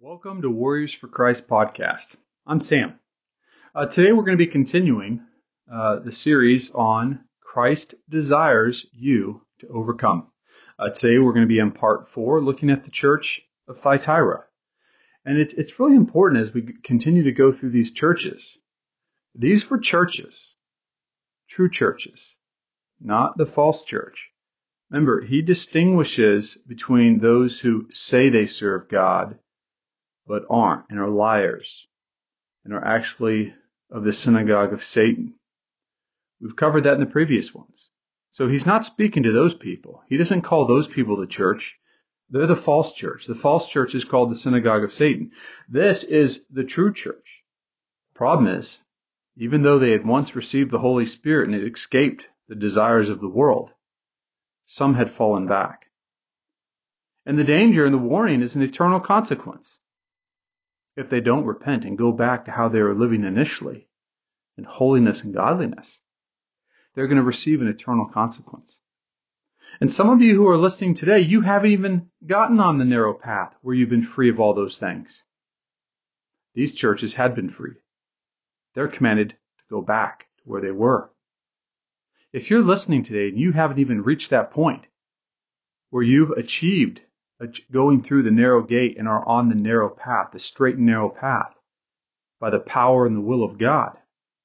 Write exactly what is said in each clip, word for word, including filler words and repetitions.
Welcome to Warriors for Christ podcast. I'm Sam. Uh, today we're going to be continuing uh, the series on Christ desires you to overcome. Uh, today we're going to be in part four, looking at the church of Thyatira. And it's it's really important as we continue to go through these churches. These were churches, true churches, not the false church. Remember, he distinguishes between those who say they serve God but aren't, and are liars, and are actually of the synagogue of Satan. We've covered that in the previous ones. So he's not speaking to those people. He doesn't call those people the church. They're the false church. The false church is called the synagogue of Satan. This is the true church. The problem is, even though they had once received the Holy Spirit and had escaped the desires of the world, some had fallen back. And the danger and the warning is an eternal consequence. If they don't repent and go back to how they were living initially, in holiness and godliness, they're going to receive an eternal consequence. And some of you who are listening today, you haven't even gotten on the narrow path where you've been free of all those things. These churches had been freed. They're commanded to go back to where they were. If you're listening today and you haven't even reached that point where you've achieved going through the narrow gate and are on the narrow path, the straight and narrow path, by the power and the will of God,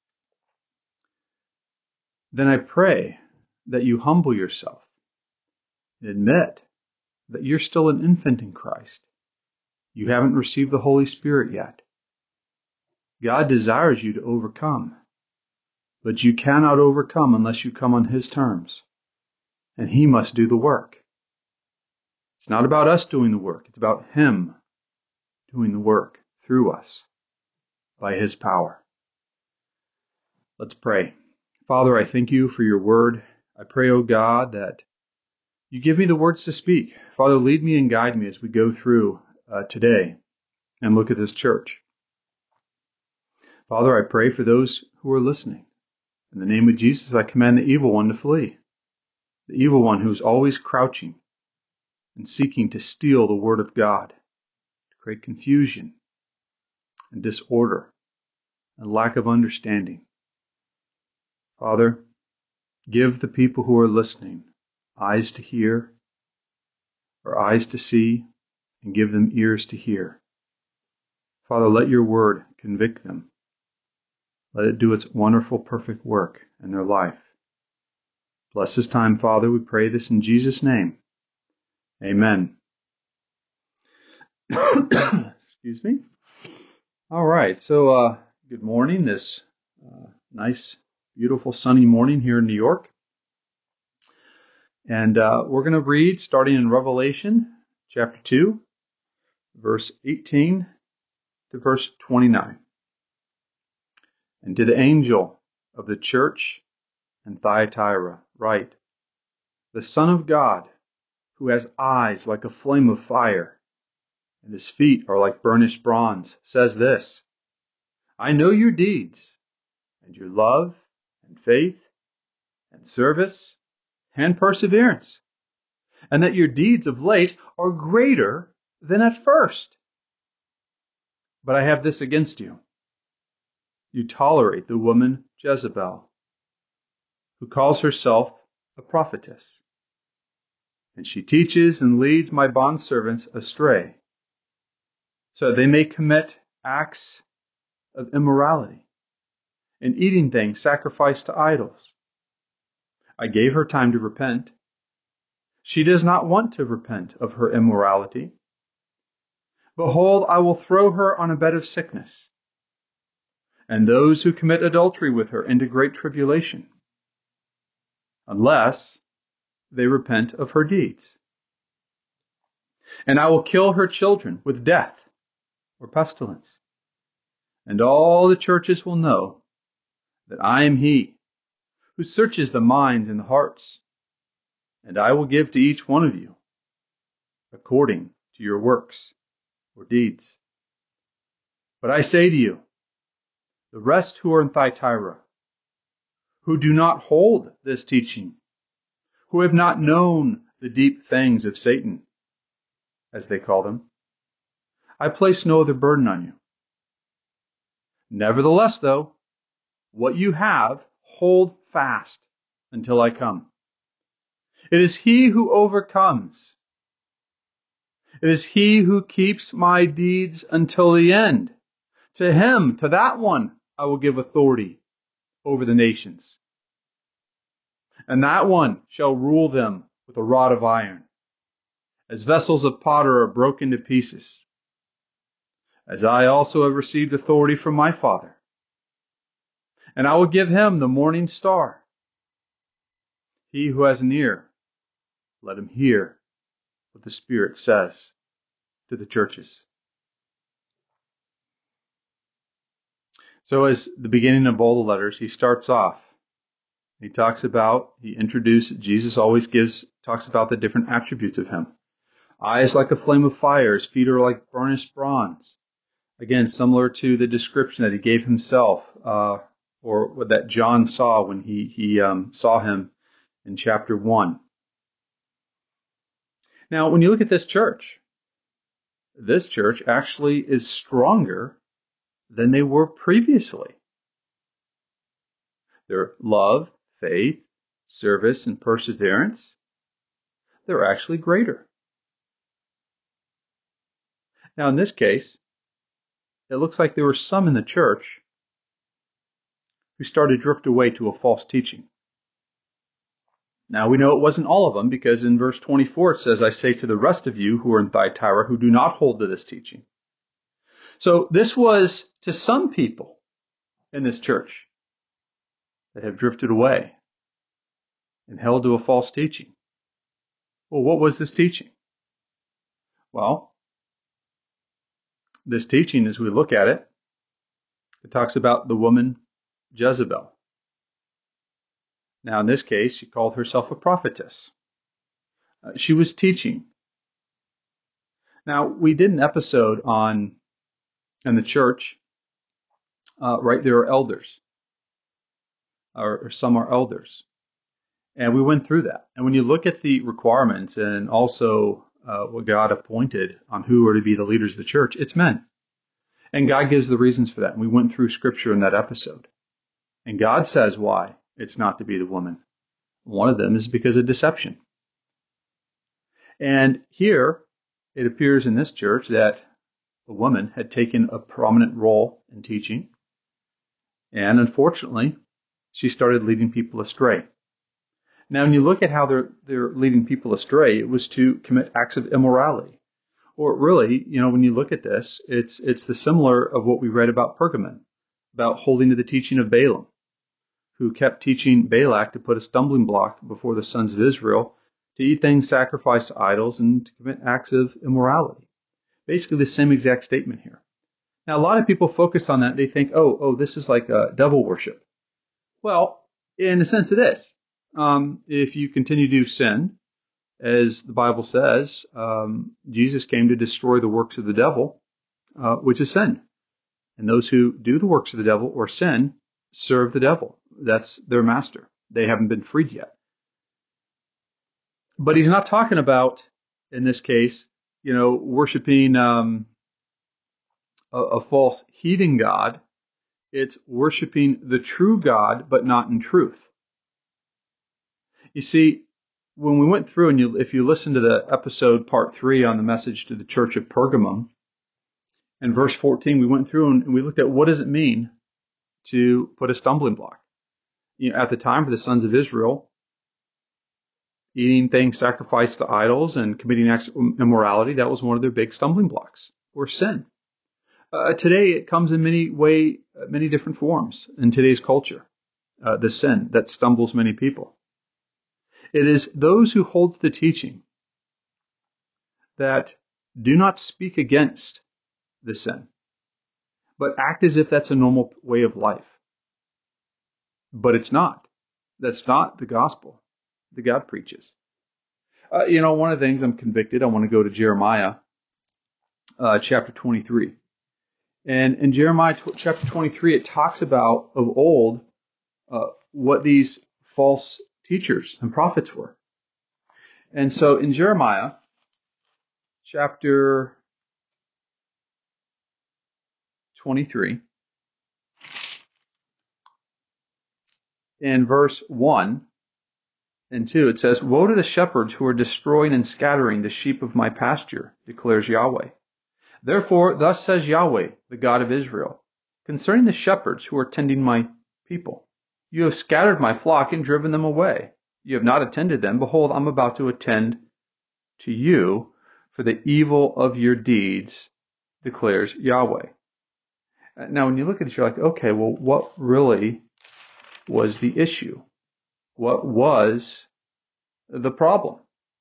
then I pray that you humble yourself and admit that you're still an infant in Christ. You haven't received the Holy Spirit yet. God desires you to overcome, but you cannot overcome unless you come on His terms, and He must do the work. It's not about us doing the work. It's about Him doing the work through us by His power. Let's pray. Father, I thank you for your word. I pray, O God, that you give me the words to speak. Father, lead me and guide me as we go through uh, today and look at this church. Father, I pray for those who are listening. In the name of Jesus, I command the evil one to flee. The evil one who is always crouching and seeking to steal the word of God, to create confusion and disorder and lack of understanding. Father, give the people who are listening eyes to hear or eyes to see, and give them ears to hear. Father, let your word convict them. Let it do its wonderful, perfect work in their life. Bless this time, Father. We pray this in Jesus' name. Amen. Excuse me. All right. So, uh, good morning. This uh, nice, beautiful, sunny morning here in New York. And uh, we're going to read starting in Revelation chapter two, verse eighteen to verse twenty-nine. And to the angel of the church in Thyatira write, the Son of God, who has eyes like a flame of fire, and his feet are like burnished bronze, says this, I know your deeds, and your love, and faith, and service, and perseverance, and that your deeds of late are greater than at first. But I have this against you. You tolerate the woman Jezebel, who calls herself a prophetess. And she teaches and leads my bondservants astray, so that they may commit acts of immorality and eating things sacrificed to idols. I gave her time to repent. She does not want to repent of her immorality. Behold, I will throw her on a bed of sickness, and those who commit adultery with her into great tribulation, unless they repent of her deeds. And I will kill her children with death or pestilence. And all the churches will know that I am He who searches the minds and the hearts. And I will give to each one of you according to your works or deeds. But I say to you, the rest who are in Thyatira, who do not hold this teaching, who have not known the deep things of Satan, as they call them, I place no other burden on you. Nevertheless, though, what you have, hold fast until I come. It is he who overcomes. It is he who keeps my deeds until the end. To him, to that one, I will give authority over the nations. And that one shall rule them with a rod of iron, as vessels of potter are broken to pieces, as I also have received authority from my Father. And I will give him the morning star. He who has an ear, let him hear what the Spirit says to the churches. So as the beginning of all the letters, he starts off. He talks about, he introduced, Jesus always gives, talks about the different attributes of him. Eyes like a flame of fire, his feet are like burnished bronze. Again, similar to the description that he gave himself, uh, or that John saw when he, he um, saw him in chapter one. Now, when you look at this church, this church actually is stronger than they were previously. Their love, faith, service, and perseverance, they're actually greater. Now, in this case, it looks like there were some in the church who started to drift away to a false teaching. Now, we know it wasn't all of them, because in verse twenty-four it says, I say to the rest of you who are in Thyatira who do not hold to this teaching. So this was to some people in this church that have drifted away and held to a false teaching. Well, what was this teaching? Well, this teaching, as we look at it, it talks about the woman Jezebel. Now, in this case, she called herself a prophetess. Uh, she was teaching. Now, we did an episode on, in the church, uh, right, there are elders, or, or some are elders. And we went through that. And when you look at the requirements and also uh, what God appointed on who are to be the leaders of the church, it's men. And God gives the reasons for that. And we went through scripture in that episode. And God says why it's not to be the woman. One of them is because of deception. And here, it appears in this church that a woman had taken a prominent role in teaching. And unfortunately, she started leading people astray. Now, when you look at how they're, they're leading people astray, it was to commit acts of immorality. Or really, you know, when you look at this, it's it's the similar of what we read about Pergamon, about holding to the teaching of Balaam, who kept teaching Balak to put a stumbling block before the sons of Israel to eat things sacrificed to idols and to commit acts of immorality. Basically the same exact statement here. Now, a lot of people focus on that. They think, oh, oh, this is like a devil worship. Well, in a sense it is. Um, if you continue to sin, as the Bible says, um, Jesus came to destroy the works of the devil, uh, which is sin. And those who do the works of the devil or sin serve the devil. That's their master. They haven't been freed yet. But he's not talking about, in this case, you know, worshiping um, a, a false heathen god. It's worshiping the true God, but not in truth. You see, when we went through, and you, if you listen to the episode part three on the message to the church of Pergamum, in verse fourteen, we went through and we looked at what does it mean to put a stumbling block. You know, at the time for the sons of Israel, eating things sacrificed to idols and committing acts of immorality, that was one of their big stumbling blocks, or sin. Uh, today, it comes in many way, many different forms in today's culture. Uh, the sin that stumbles many people. It is those who hold to the teaching that do not speak against the sin, but act as if that's a normal way of life. But it's not. That's not the gospel that God preaches. Uh, you know, one of the things I'm convicted, I want to go to Jeremiah uh, chapter twenty-three. And in Jeremiah t- chapter twenty-three, it talks about of old uh, what these false teachers and prophets were. And so in Jeremiah chapter twenty-three, in verse one and two, it says, "Woe to the shepherds who are destroying and scattering the sheep of my pasture, declares Yahweh. Therefore, thus says Yahweh, the God of Israel, concerning the shepherds who are tending my people. You have scattered my flock and driven them away. You have not attended them. Behold, I'm about to attend to you for the evil of your deeds, declares Yahweh." Now, when you look at this, you're like, okay, well, what really was the issue? What was the problem?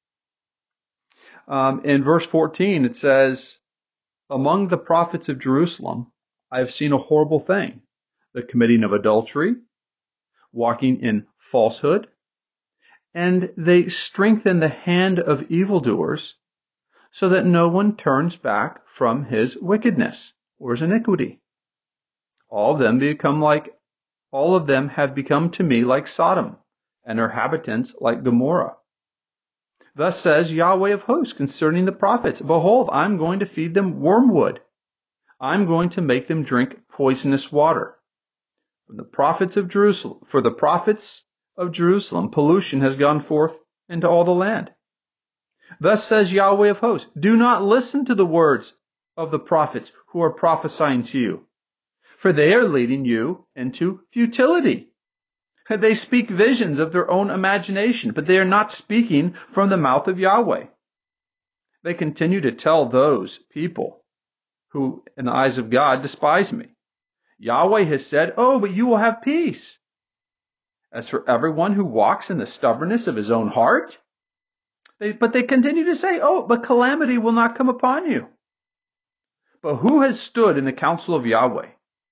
Um, in verse fourteen, it says, "Among the prophets of Jerusalem, I have seen a horrible thing, the committing of adultery, walking in falsehood, and they strengthen the hand of evildoers so that no one turns back from his wickedness or his iniquity. All of them become like, all of them have become to me like Sodom, and their inhabitants like Gomorrah. Thus says Yahweh of hosts concerning the prophets, behold, I'm going to feed them wormwood. I'm going to make them drink poisonous water. From the prophets of Jerusalem, for the prophets of Jerusalem, pollution has gone forth into all the land. Thus says Yahweh of hosts, do not listen to the words of the prophets who are prophesying to you, for they are leading you into futility. They speak visions of their own imagination, but they are not speaking from the mouth of Yahweh. They continue to tell those people who, in the eyes of God, despise me. Yahweh has said, oh, but you will have peace. As for everyone who walks in the stubbornness of his own heart, they, but they continue to say, oh, but calamity will not come upon you. But who has stood in the counsel of Yahweh,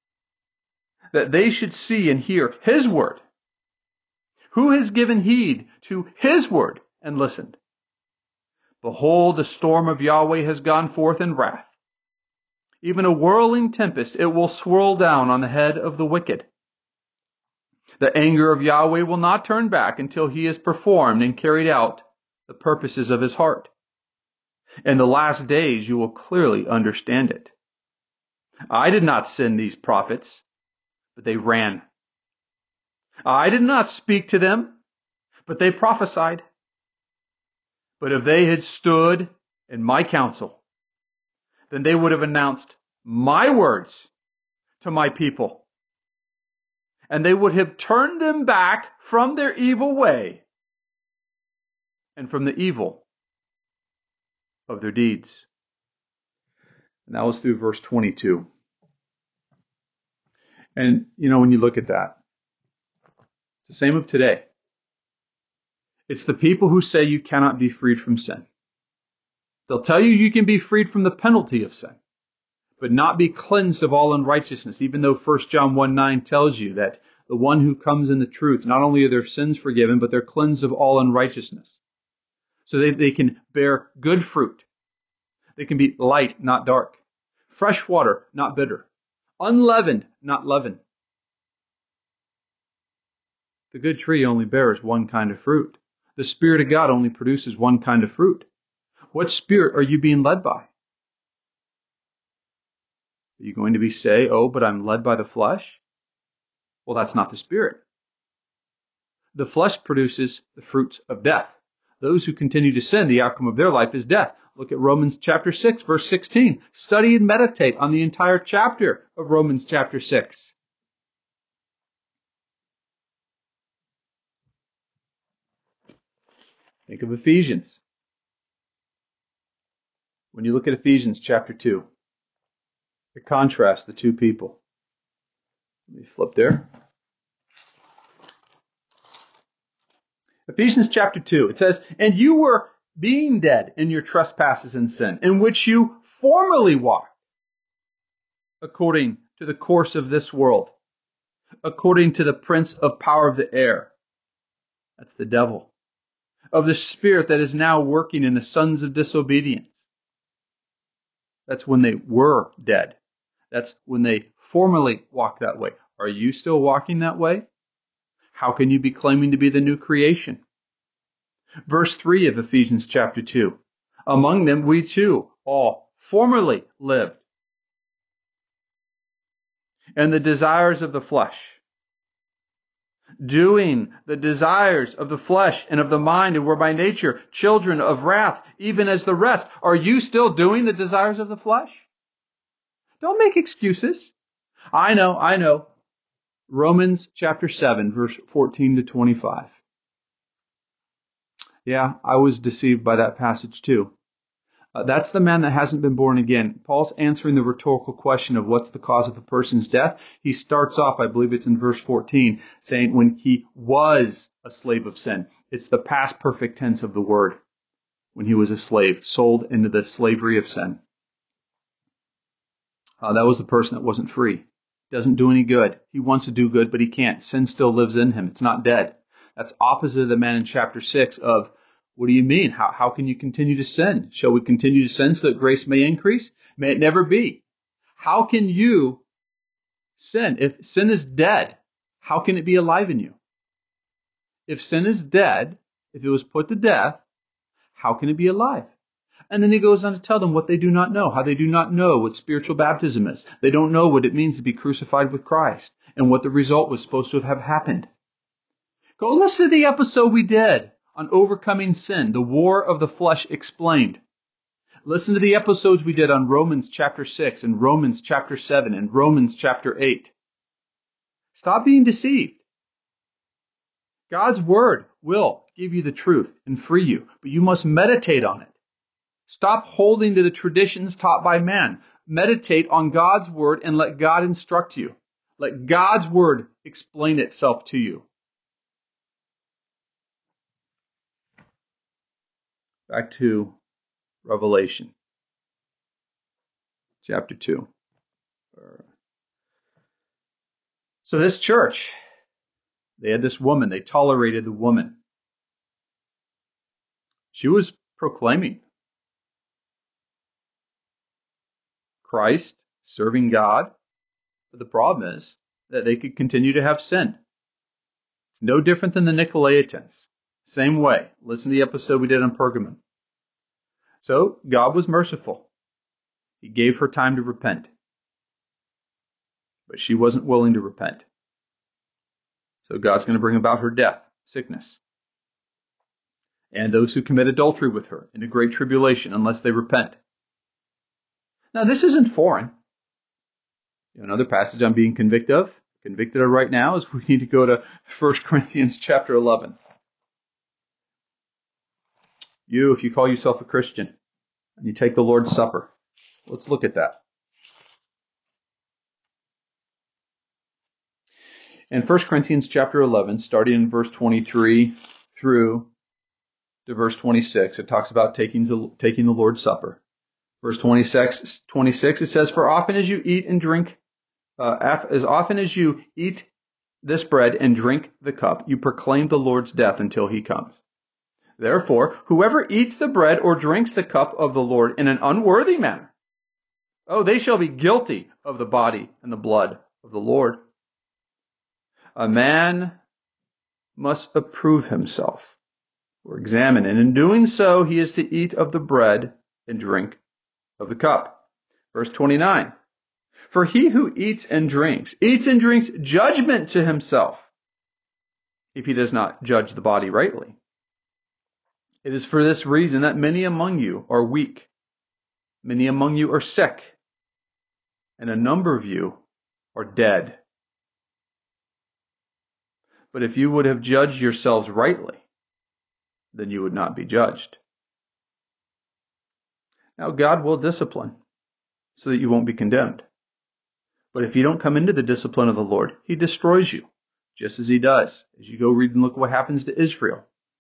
that they should see and hear his word? Who has given heed to his word and listened? Behold, the storm of Yahweh has gone forth in wrath. Even a whirling tempest, it will swirl down on the head of the wicked. The anger of Yahweh will not turn back until he has performed and carried out the purposes of his heart. In the last days you will clearly understand it. I did not send these prophets, but they ran. I did not speak to them, but they prophesied. But if they had stood in my counsel, then they would have announced my words to my people, and they would have turned them back from their evil way and from the evil of their deeds. And that was through verse twenty-two. And, you know, when you look at that, it's the same of today. It's the people who say you cannot be freed from sin. They'll tell you you can be freed from the penalty of sin, but not be cleansed of all unrighteousness, even though First John one nine tells you that the one who comes in the truth, not only are their sins forgiven, but they're cleansed of all unrighteousness. So they, they can bear good fruit. They can be light, not dark. Fresh water, not bitter. Unleavened, not leavened. The good tree only bears one kind of fruit. The Spirit of God only produces one kind of fruit. What spirit are you being led by? Are you going to be say, oh, but I'm led by the flesh? Well, that's not the Spirit. The flesh produces the fruits of death. Those who continue to sin, the outcome of their life is death. Look at Romans chapter six, verse sixteen. Study and meditate on the entire chapter of Romans chapter six. Think of Ephesians. When you look at Ephesians chapter two, it contrasts the two people. Let me flip there. Ephesians chapter two, it says, and you were being dead in your trespasses and sin, in which you formerly walked, according to the course of this world, according to the prince of power of the air. That's the devil. Of the spirit that is now working in the sons of disobedience. That's when they were dead. That's when they formerly walked that way. Are you still walking that way? How can you be claiming to be the new creation? Verse three of Ephesians chapter two. Among them we too all formerly lived and the desires of the flesh. Doing the desires of the flesh and of the mind, and were by nature children of wrath, even as the rest. Are you still doing the desires of the flesh? Don't make excuses. I know, I know. Romans chapter seven, verse fourteen to twenty-five. Yeah, I was deceived by that passage too. Uh, that's the man that hasn't been born again. Paul's answering the rhetorical question of what's the cause of a person's death. He starts off, I believe it's in verse fourteen, saying when he was a slave of sin. It's the past perfect tense of the word. When he was a slave, sold into the slavery of sin. Uh, that was the person that wasn't free. Doesn't do any good. He wants to do good, but he can't. Sin still lives in him. It's not dead. That's opposite of the man in chapter six of, what do you mean? How, how can you continue to sin? Shall we continue to sin so that grace may increase? May it never be. How can you sin? If sin is dead, how can it be alive in you? If sin is dead, if it was put to death, how can it be alive? And then he goes on to tell them what they do not know, how they do not know what spiritual baptism is. They don't know what it means to be crucified with Christ and what the result was supposed to have happened. Go listen to the episode we did on overcoming sin, the war of the flesh explained. Listen to the episodes we did on Romans chapter six and Romans chapter seven and Romans chapter eight. Stop being deceived. God's word will give you the truth and free you, but you must meditate on it. Stop holding to the traditions taught by man. Meditate on God's word and let God instruct you. Let God's word explain itself to you. Back to Revelation, chapter two. So this church, they had this woman. They tolerated the woman. She was proclaiming Christ, serving God. But the problem is that they could continue to have sin. It's no different than the Nicolaitans. Same way. Listen to the episode we did on Pergamum. So God was merciful. He gave her time to repent. But she wasn't willing to repent. So God's going to bring about her death, sickness. And those who commit adultery with her into great tribulation unless they repent. Now this isn't foreign. Another passage I'm being convicted of, convicted of right now, is we need to go to First Corinthians chapter eleven. You, if you call yourself a Christian, and you take the Lord's Supper, let's look at that. In First Corinthians chapter eleven, starting in verse twenty-three through to verse twenty-six, it talks about taking the, taking the Lord's Supper. Verse twenty-six, twenty-six, it says, "For often as you eat and drink, uh, as often as you eat this bread and drink the cup, you proclaim the Lord's death until he comes. Therefore, whoever eats the bread or drinks the cup of the Lord in an unworthy manner, oh, they shall be guilty of the body and the blood of the Lord. A man must approve himself or examine, and in doing so, he is to eat of the bread and drink of the cup." Verse twenty-nine, "For he who eats and drinks, eats and drinks judgment to himself, if he does not judge the body rightly. It is for this reason that many among you are weak, many among you are sick, and a number of you are dead. But if you would have judged yourselves rightly, then you would not be judged." Now God will discipline so that you won't be condemned. But if you don't come into the discipline of the Lord, he destroys you, just as he does. As you go read and look what happens to Israel.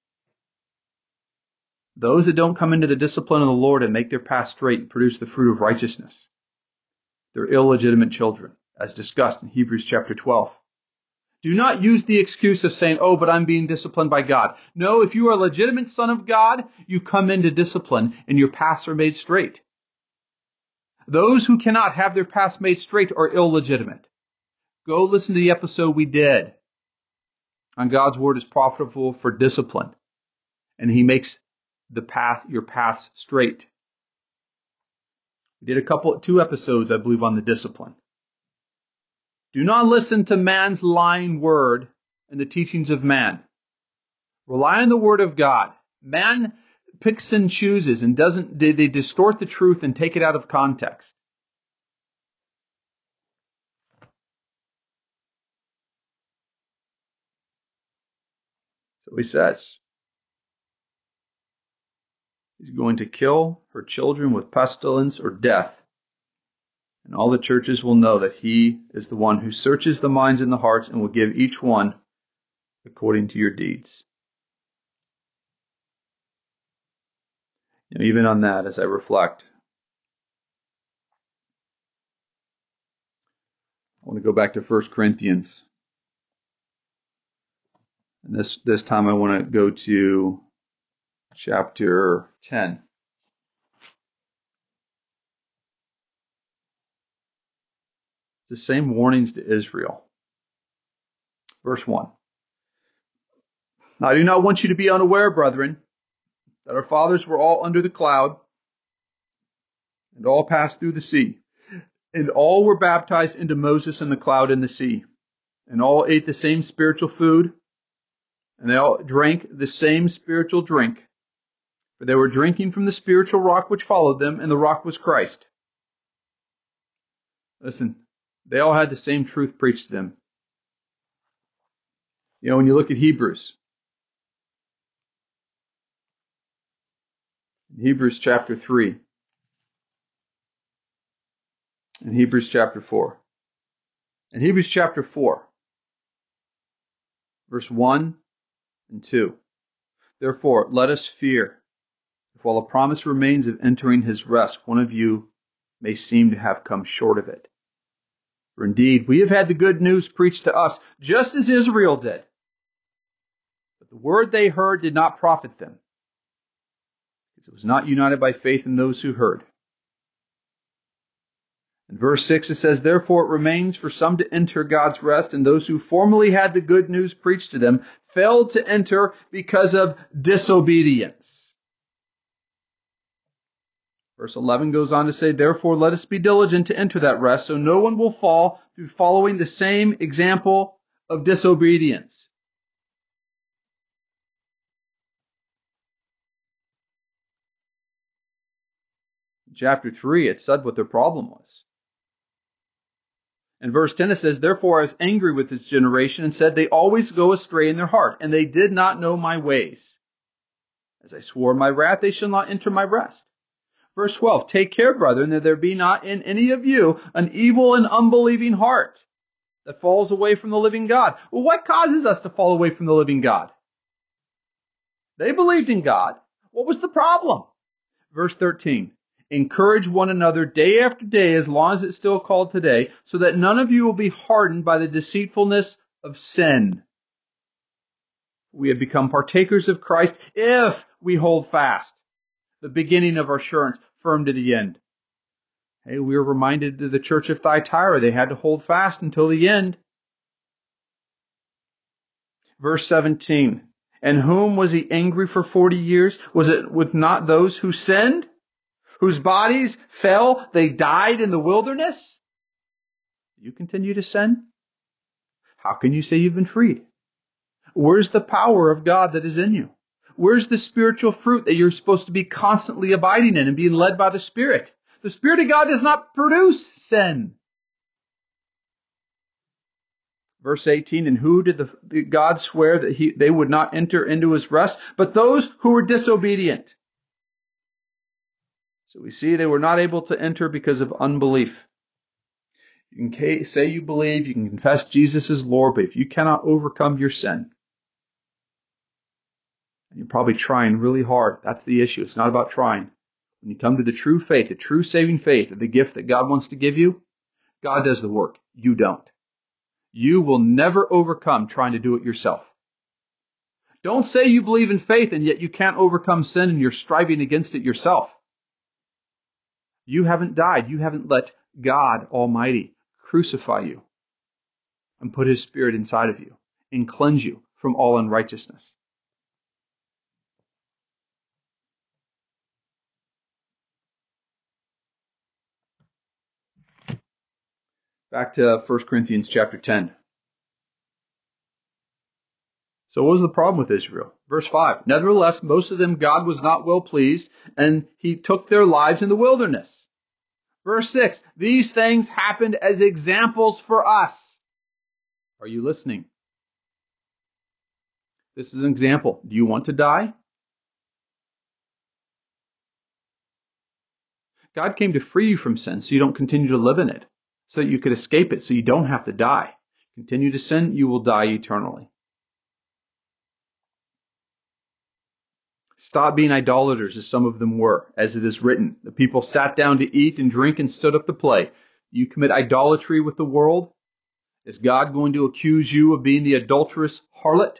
Those that don't come into the discipline of the Lord and make their path straight and produce the fruit of righteousness, they're illegitimate children, as discussed in Hebrews chapter twelve. Do not use the excuse of saying, "Oh, but I'm being disciplined by God." No, if you are a legitimate son of God, you come into discipline and your paths are made straight. Those who cannot have their paths made straight are illegitimate. Go listen to the episode we did on God's word is profitable for discipline. And he makes the path, your paths straight. We did a couple, two episodes, I believe, on the discipline. Do not listen to man's lying word and the teachings of man. Rely on the word of God. Man picks and chooses and doesn't, they, they distort the truth and take it out of context. So he says, he's going to kill her children with pestilence or death. And all the churches will know that he is the one who searches the minds and the hearts and will give each one according to your deeds. You know, even on that, as I reflect, I want to go back to First Corinthians. And this, this time I want to go to chapter ten. It's the same warnings to Israel. Verse one. Now, I do not want you to be unaware, brethren, that our fathers were all under the cloud and all passed through the sea. And all were baptized into Moses in the cloud and the sea. And all ate the same spiritual food. And they all drank the same spiritual drink. For they were drinking from the spiritual rock which followed them, and the rock was Christ. Listen, they all had the same truth preached to them. You know, when you look at Hebrews, Hebrews chapter three, and Hebrews chapter four. In Hebrews chapter four, verse one and two. Therefore, let us fear, if while a promise remains of entering his rest, one of you may seem to have come short of it. For indeed, we have had the good news preached to us, just as Israel did. But the word they heard did not profit them, because it was not united by faith in those who heard. In verse six it says, Therefore it remains for some to enter God's rest, and those who formerly had the good news preached to them failed to enter because of disobedience. Verse eleven goes on to say, Therefore let us be diligent to enter that rest, so no one will fall through following the same example of disobedience. In chapter three, it said what their problem was. In verse ten it says, Therefore I was angry with this generation and said, They always go astray in their heart, and they did not know my ways. As I swore in my wrath, they shall not enter my rest. Verse twelve, Take care, brethren, that there be not in any of you an evil and unbelieving heart that falls away from the living God. Well, what causes us to fall away from the living God? They believed in God. What was the problem? Verse thirteen, Encourage one another day after day, as long as it's still called today, so that none of you will be hardened by the deceitfulness of sin. We have become partakers of Christ if we hold fast the beginning of our assurance firm to the end. Hey, we were reminded of the church of Thyatira. They had to hold fast until the end. Verse seventeen. And whom was he angry for forty years? Was it with not those who sinned? Whose bodies fell, they died in the wilderness? You continue to sin? How can you say you've been freed? Where's the power of God that is in you? Where's the spiritual fruit that you're supposed to be constantly abiding in and being led by the Spirit? The Spirit of God does not produce sin. Verse eighteen, and who did the, the God swear that he, they would not enter into his rest? But those who were disobedient. So we see they were not able to enter because of unbelief. You can say you believe, you can confess Jesus as Lord, but if you cannot overcome your sin, and you're probably trying really hard, that's the issue. It's not about trying. When you come to the true faith, the true saving faith, the gift that God wants to give you, God does the work. You don't. You will never overcome trying to do it yourself. Don't say you believe in faith and yet you can't overcome sin and you're striving against it yourself. You haven't died. You haven't let God Almighty crucify you and put His Spirit inside of you and cleanse you from all unrighteousness. Back to First Corinthians chapter ten. So what was the problem with Israel? Verse five, nevertheless, most of them God was not well pleased, and he took their lives in the wilderness. Verse six, these things happened as examples for us. Are you listening? This is an example. Do you want to die? God came to free you from sin so you don't continue to live in it, so that you could escape it, so you don't have to die. Continue to sin, you will die eternally. Stop being idolaters, as some of them were, as it is written. The people sat down to eat and drink and stood up to play. You commit idolatry with the world? Is God going to accuse you of being the adulterous harlot?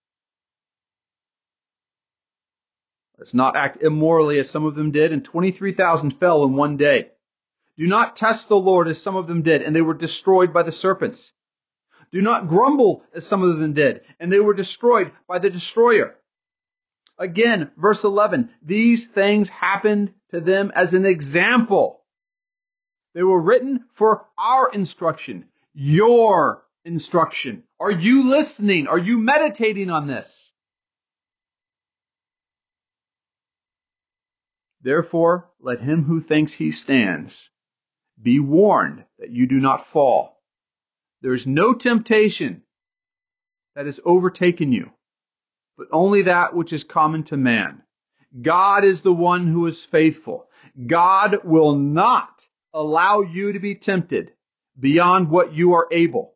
Let's not act immorally as some of them did, and twenty-three thousand fell in one day. Do not test the Lord as some of them did, and they were destroyed by the serpents. Do not grumble as some of them did, and they were destroyed by the destroyer. Again, verse eleven, these things happened to them as an example. They were written for our instruction, your instruction. Are you listening? Are you meditating on this? Therefore, let him who thinks he stands be warned that you do not fall. There is no temptation that has overtaken you, but only that which is common to man. God is the one who is faithful. God will not allow you to be tempted beyond what you are able.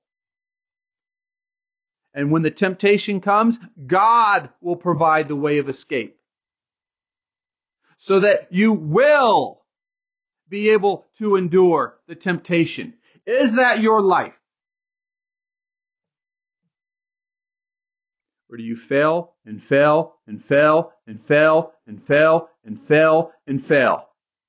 And when the temptation comes, God will provide the way of escape, so that you will be able to endure the temptation. Is that your life? Or do you fail and fail and fail and fail and fail and fail and fail?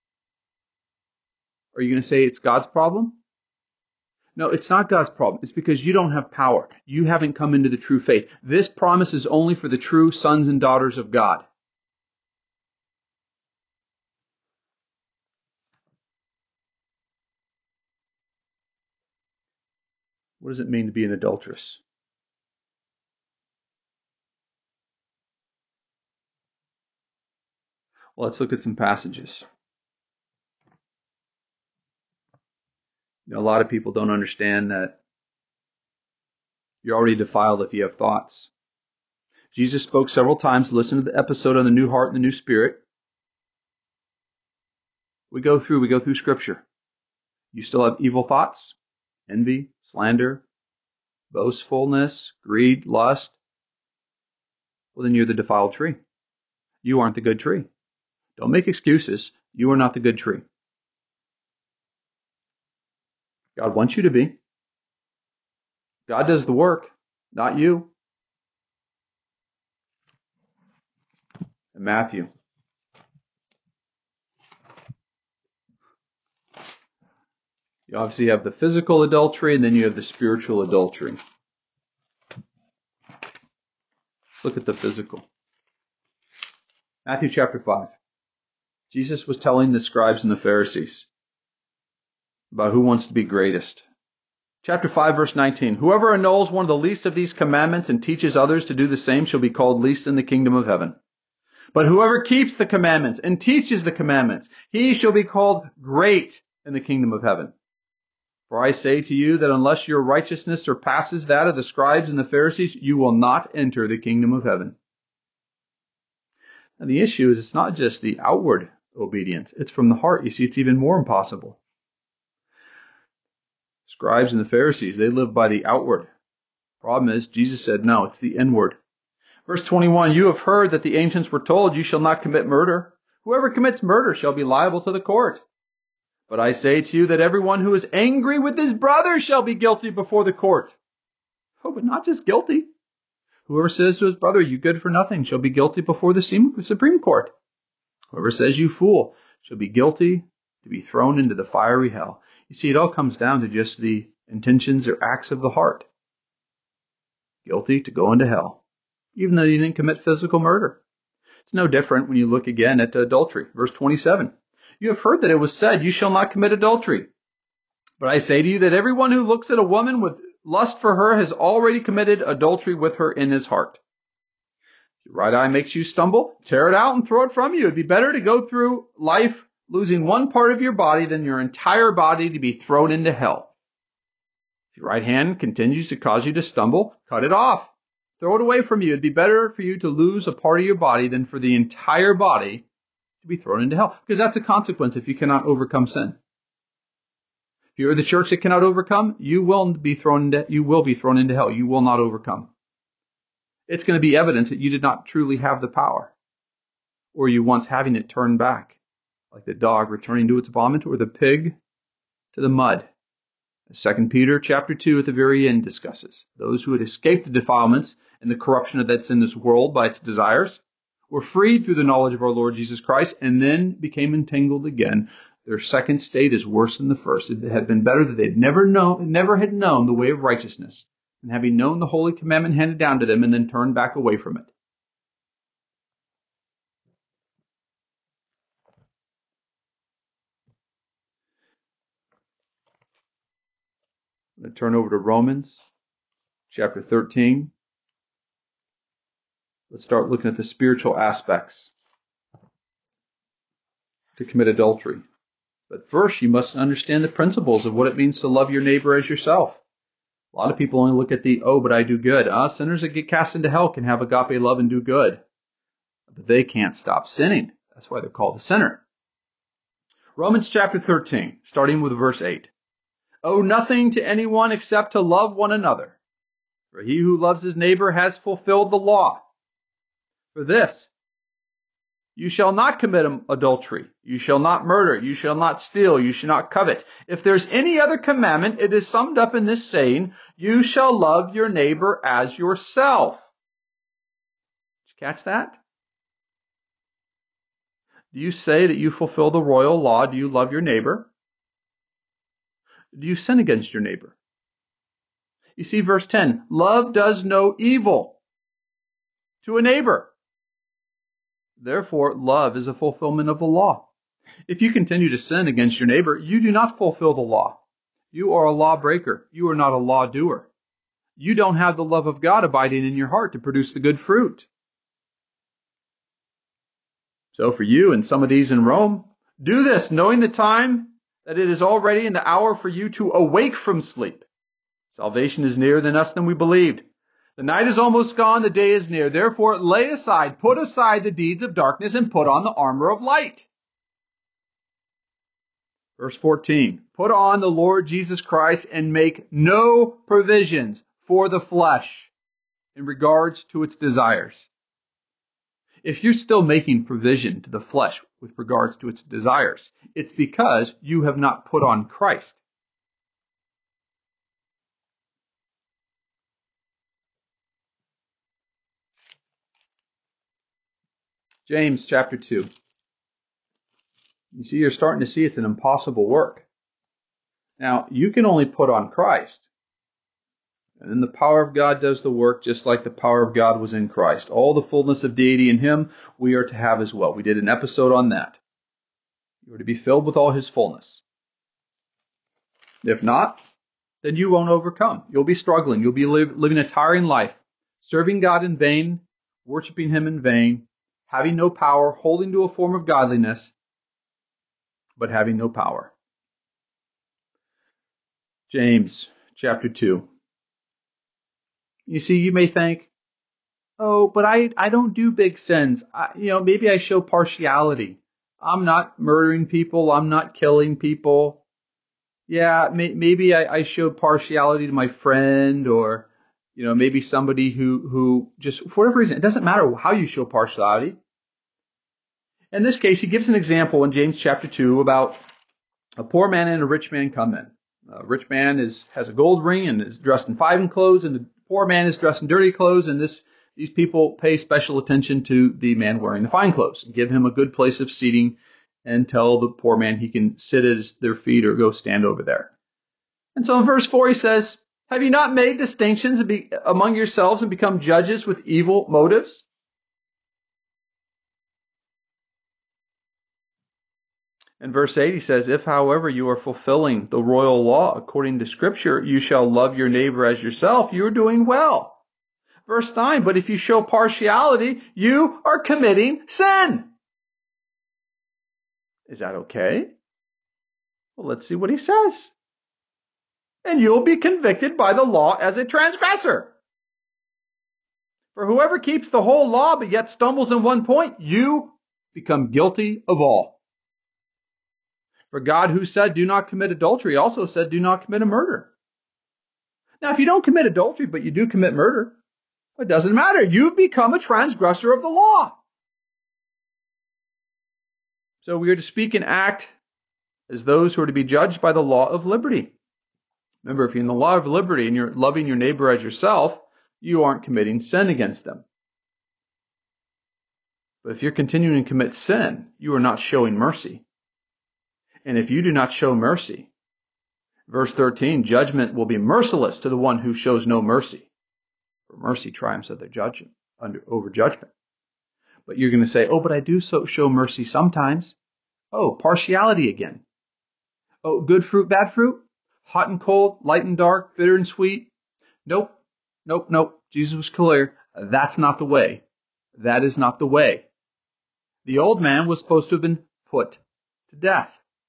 Are you going to say it's God's problem? No, it's not God's problem. It's because you don't have power. You haven't come into the true faith. This promise is only for the true sons and daughters of God. What does it mean to be an adulteress? Well, let's look at some passages. You know, a lot of people don't understand that you're already defiled if you have thoughts. Jesus spoke several times. Listen to the episode on the new heart and the new spirit. We go through, we go through Scripture. You still have evil thoughts, envy, slander, boastfulness, greed, lust. Well, then you're the defiled tree. You aren't the good tree. Don't make excuses. You are not the good tree. God wants you to be. God does the work, not you. In Matthew. You obviously have the physical adultery, and then you have the spiritual adultery. Let's look at the physical. Matthew chapter five. Jesus was telling the scribes and the Pharisees about who wants to be greatest. Chapter five, verse nineteen. Whoever annuls one of the least of these commandments and teaches others to do the same shall be called least in the kingdom of heaven. But whoever keeps the commandments and teaches the commandments, he shall be called great in the kingdom of heaven. For I say to you that unless your righteousness surpasses that of the scribes and the Pharisees, you will not enter the kingdom of heaven. And the issue is it's not just the outward obedience. It's from the heart. You see, it's even more impossible. Scribes and the Pharisees, they live by the outward. Problem is, Jesus said, no, it's the inward. Verse twenty-one, you have heard that the ancients were told, you shall not commit murder. Whoever commits murder shall be liable to the court. But I say to you that everyone who is angry with his brother shall be guilty before the court. Oh, but not just guilty. Whoever says to his brother, you good for nothing, shall be guilty before the Supreme Court. Whoever says you fool shall be guilty to be thrown into the fiery hell. You see, it all comes down to just the intentions or acts of the heart. Guilty to go into hell, even though you didn't commit physical murder. It's no different when you look again at adultery. Verse twenty-seven. You have heard that it was said, you shall not commit adultery. But I say to you that everyone who looks at a woman with lust for her has already committed adultery with her in his heart. If your right eye makes you stumble, tear it out and throw it from you. It'd be better to go through life losing one part of your body than your entire body to be thrown into hell. If your right hand continues to cause you to stumble, cut it off. Throw it away from you. It'd be better for you to lose a part of your body than for the entire body to be thrown into hell. Because that's a consequence if you cannot overcome sin. If you're the church that cannot overcome, you will be thrown into, you will be thrown into hell. You will not overcome. It's going to be evidence that you did not truly have the power, or you once having it turned back, like the dog returning to its vomit or the pig to the mud. As Second Peter chapter two at the very end discusses, those who had escaped the defilements and the corruption that's in this world by its desires were freed through the knowledge of our Lord Jesus Christ and then became entangled again. Their second state is worse than the first. It had been better that they'd never known, never had known the way of righteousness, and having known the holy commandment handed down to them and then turned back away from it. I'm going to turn over to Romans chapter thirteen. Let's start looking at the spiritual aspects to commit adultery. But first, you must understand the principles of what it means to love your neighbor as yourself. A lot of people only look at the, oh, but I do good. Uh, sinners that get cast into hell can have agape love and do good. But they can't stop sinning. That's why they're called a sinner. Romans chapter thirteen, starting with verse eight. Owe nothing to anyone except to love one another. For he who loves his neighbor has fulfilled the law. For this, you shall not commit adultery. You shall not murder. You shall not steal. You shall not covet. If there's any other commandment, it is summed up in this saying, you shall love your neighbor as yourself. Did you catch that? Do you say that you fulfill the royal law? Do you love your neighbor? Do you sin against your neighbor? You see verse ten, love does no evil to a neighbor. Therefore, love is a fulfillment of the law. If you continue to sin against your neighbor, you do not fulfill the law. You are a lawbreaker. You are not a law doer. You don't have the love of God abiding in your heart to produce the good fruit. So for you and some of these in Rome, do this, knowing the time that it is already in the hour for you to awake from sleep. Salvation is nearer than us than we believed. The night is almost gone, the day is near. Therefore, lay aside, put aside the deeds of darkness and put on the armor of light. Verse fourteen, put on the Lord Jesus Christ and make no provisions for the flesh in regards to its desires. If you're still making provision to the flesh with regards to its desires, it's because you have not put on Christ. James chapter two. You see, you're starting to see it's an impossible work. Now, you can only put on Christ. And then the power of God does the work just like the power of God was in Christ. All the fullness of deity in him we are to have as well. We did an episode on that. You are to be filled with all his fullness. If not, then you won't overcome. You'll be struggling. You'll be live, living a tiring life, serving God in vain, worshiping him in vain, having no power, holding to a form of godliness, but having no power. James chapter two. You see, you may think, oh, but I, I don't do big sins. I, you know, maybe I show partiality. I'm not murdering people. I'm not killing people. Yeah, may, maybe I, I show partiality to my friend, or, you know, maybe somebody who, who just, for whatever reason, it doesn't matter how you show partiality. In this case, he gives an example in James chapter two about a poor man and a rich man come in. A rich man is has a gold ring and is dressed in fine clothes, and the poor man is dressed in dirty clothes, and this these people pay special attention to the man wearing the fine clothes and give him a good place of seating and tell the poor man he can sit at their feet or go stand over there. And so in verse four he says, have you not made distinctions among yourselves and become judges with evil motives? In verse eight, he says, if, however, you are fulfilling the royal law according to Scripture, you shall love your neighbor as yourself, you are doing well. Verse nine, but if you show partiality, you are committing sin. Is that okay? Well, let's see what he says. And you'll be convicted by the law as a transgressor. For whoever keeps the whole law but yet stumbles in one point, you become guilty of all. For God, who said, do not commit adultery, also said, do not commit a murder. Now, if you don't commit adultery, but you do commit murder, it doesn't matter. You've become a transgressor of the law. So we are to speak and act as those who are to be judged by the law of liberty. Remember, if you're in the law of liberty and you're loving your neighbor as yourself, you aren't committing sin against them. But if you're continuing to commit sin, you are not showing mercy. And if you do not show mercy, verse thirteen, judgment will be merciless to the one who shows no mercy. For mercy triumphs over judgment, under, over judgment. But you're going to say, oh, but I do so show mercy sometimes. Oh, partiality again. Oh, good fruit, bad fruit? Hot and cold, light and dark, bitter and sweet? Nope, nope, nope. Jesus was clear. That's not the way. That is not the way. The old man was supposed to have been put to death.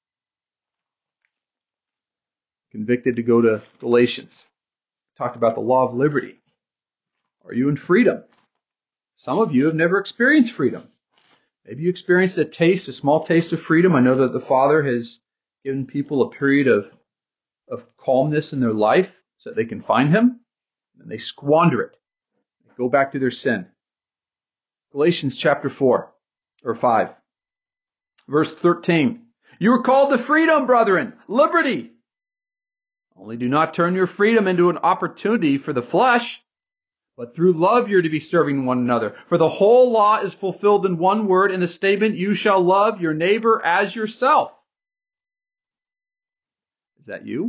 Convicted to go to Galatians. Talked about the law of liberty. Are you in freedom? Some of you have never experienced freedom. Maybe you experienced a taste, a small taste of freedom. I know that the Father has given people a period of, of calmness in their life so that they can find Him, and they squander it. They go back to their sin. Galatians chapter four, or five, verse thirteen. You are called to freedom, brethren, liberty. Only do not turn your freedom into an opportunity for the flesh, but through love you're to be serving one another. For the whole law is fulfilled in one word, in the statement, you shall love your neighbor as yourself. Is that you?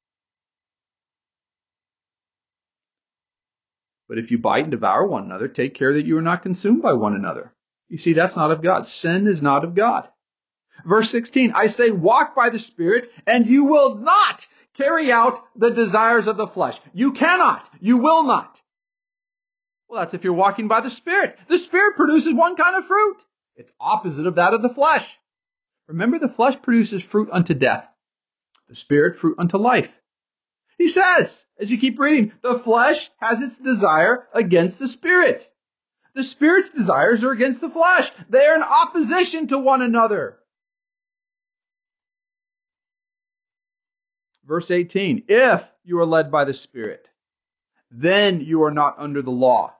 But if you bite and devour one another, take care that you are not consumed by one another. You see, that's not of God. Sin is not of God. Verse sixteen, I say, walk by the Spirit, and you will not carry out the desires of the flesh. You cannot. You will not. Well, that's if you're walking by the Spirit. The Spirit produces one kind of fruit. It's opposite of that of the flesh. Remember, the flesh produces fruit unto death. The Spirit, fruit unto life. He says, as you keep reading, the flesh has its desire against the Spirit. The Spirit's desires are against the flesh. They are in opposition to one another. Verse eighteen, if you are led by the Spirit, then you are not under the law.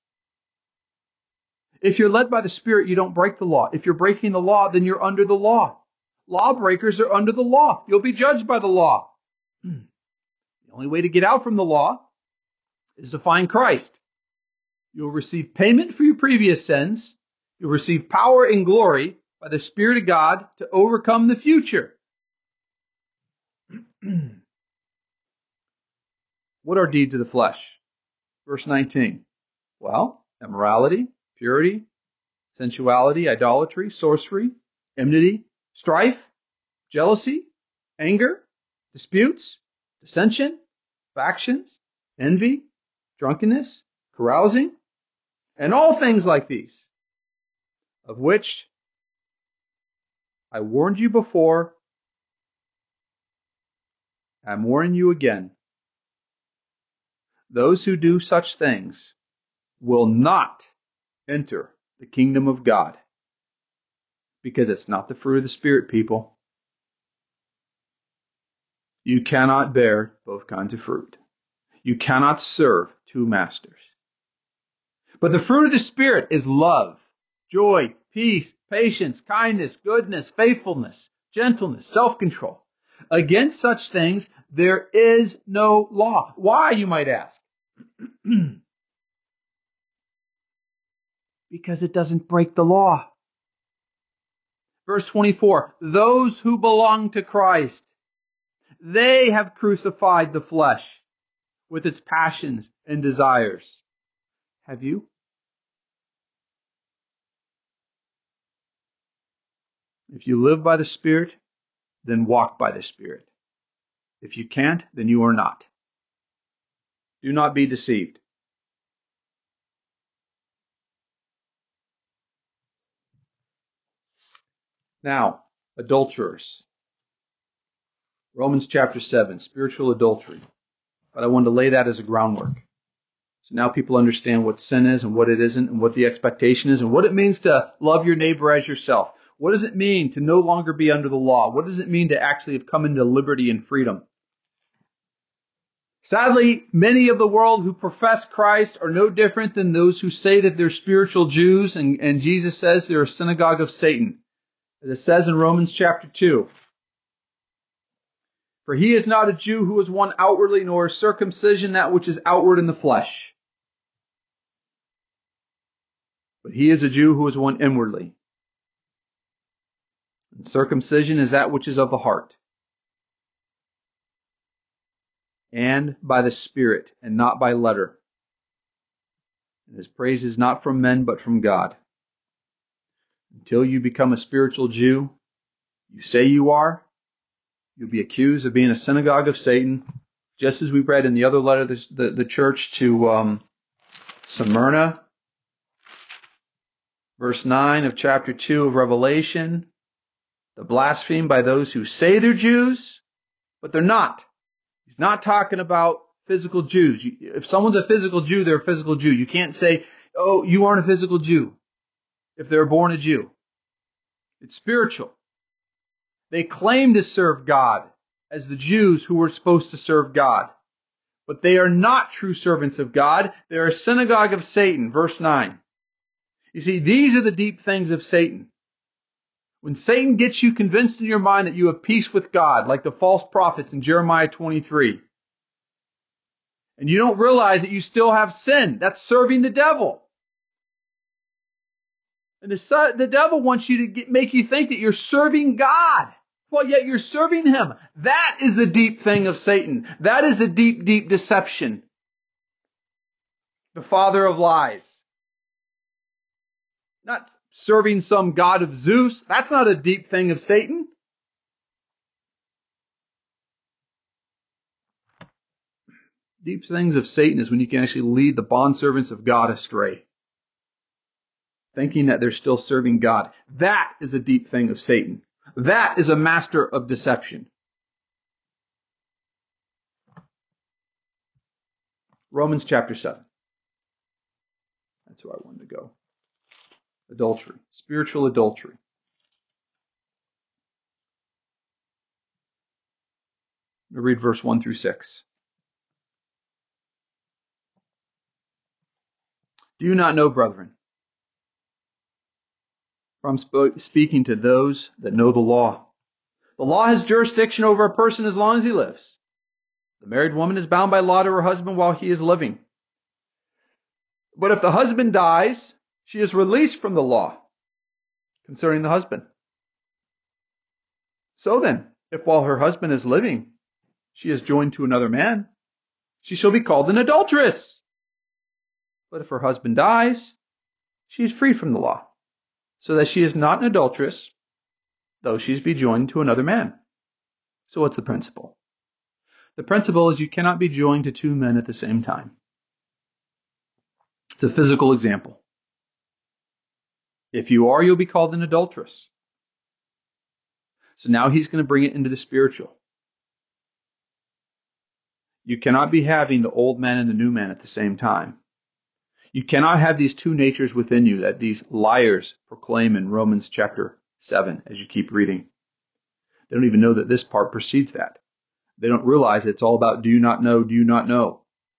If you're led by the Spirit, you don't break the law. If you're breaking the law, then you're under the law. Lawbreakers are under the law. You'll be judged by the law. The only way to get out from the law is to find Christ. You'll receive payment for your previous sins. You'll receive power and glory by the Spirit of God to overcome the future. What are deeds of the flesh? Verse nineteen. Well, immorality, purity, sensuality, idolatry, sorcery, enmity, strife, jealousy, anger, disputes, dissension, factions, envy, drunkenness, carousing, and all things like these, of which I warned you before, I'm warning you again. Those who do such things will not enter the kingdom of God. Because it's not the fruit of the Spirit, people. You cannot bear both kinds of fruit. You cannot serve two masters. But the fruit of the Spirit is love, joy, peace, patience, kindness, goodness, faithfulness, gentleness, self-control. Against such things, there is no law. Why, you might ask? Because it doesn't break the law. Verse twenty-four, those who belong to Christ, they have crucified the flesh with its passions and desires. Have you? If you live by the Spirit, then walk by the Spirit. If you can't, then you are not. Do not be deceived. Now, adulterers. Romans chapter seven, spiritual adultery. But I wanted to lay that as a groundwork. So now people understand what sin is and what it isn't and what the expectation is and what it means to love your neighbor as yourself. What does it mean to no longer be under the law? What does it mean to actually have come into liberty and freedom? Sadly, many of the world who profess Christ are no different than those who say that they're spiritual Jews, and, and Jesus says they're a synagogue of Satan. As it says in Romans chapter two. For he is not a Jew who is one outwardly, nor is circumcision that which is outward in the flesh. But he is a Jew who is one inwardly. And circumcision is that which is of the heart, and by the Spirit, and not by letter. And his praise is not from men, but from God. Until you become a spiritual Jew, you say you are, you'll be accused of being a synagogue of Satan, just as we read in the other letter, the, the, the church to um, Smyrna, verse nine of chapter two of Revelation, the blaspheme by those who say they're Jews, but they're not. He's not talking about physical Jews. If someone's a physical Jew, they're a physical Jew. You can't say, oh, you aren't a physical Jew if they're born a Jew. It's spiritual. They claim to serve God as the Jews who were supposed to serve God. But they are not true servants of God. They are a synagogue of Satan, verse nine. You see, these are the deep things of Satan. When Satan gets you convinced in your mind that you have peace with God, like the false prophets in Jeremiah twenty-three, and you don't realize that you still have sin, that's serving the devil. And the, the devil wants you to get, make you think that you're serving God. Well, yet you're serving him. That is the deep thing of Satan. That is the deep, deep deception. The father of lies. Not serving some god of Zeus. That's not a deep thing of Satan. Deep things of Satan is when you can actually lead the bondservants of God astray, thinking that they're still serving God. That is a deep thing of Satan. That is a master of deception. Romans chapter seven. That's where I wanted to go. Adultery. Spiritual adultery. I'm going to read verse one through six. Do you not know, brethren, from sp- speaking to those that know the law, the law has jurisdiction over a person as long as he lives. The married woman is bound by law to her husband while he is living. But if the husband dies, she is released from the law concerning the husband. So then, if while her husband is living, she is joined to another man, she shall be called an adulteress. But if her husband dies, she is freed from the law, so that she is not an adulteress, though she be joined to another man. So what's the principle? The principle is you cannot be joined to two men at the same time. It's a physical example. If you are, you'll be called an adulteress. So now he's going to bring it into the spiritual. You cannot be having the old man and the new man at the same time. You cannot have these two natures within you that these liars proclaim in Romans chapter seven as you keep reading. They don't even know that this part precedes that. They don't realize it's all about do you not know, do you not know.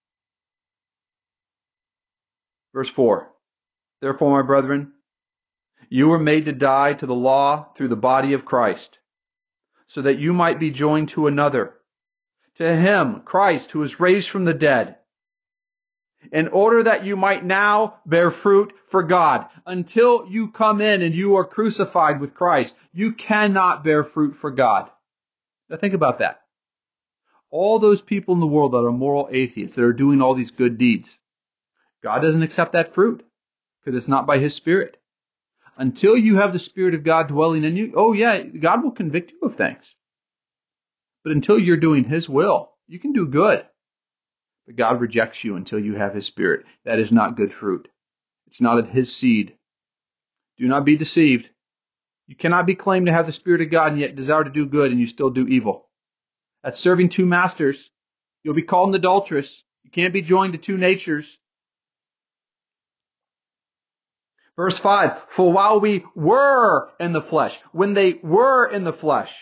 Verse four. Therefore, my brethren, you were made to die to the law through the body of Christ, so that you might be joined to another, to him, Christ, who was raised from the dead, in order that you might now bear fruit for God. Until you come in and you are crucified with Christ, you cannot bear fruit for God. Now think about that. All those people in the world that are moral atheists, that are doing all these good deeds, God doesn't accept that fruit because it's not by His Spirit. until you have the Spirit of God dwelling in you, oh yeah, God will convict you of things. But until you're doing His will, you can do good. But God rejects you until you have His Spirit. That is not good fruit. It's not of His seed. Do not be deceived. You cannot be claimed to have the Spirit of God and yet desire to do good and you still do evil. That's serving two masters. You'll be called an adulteress. You can't be joined to two natures. Verse five, for while we were in the flesh, when they were in the flesh,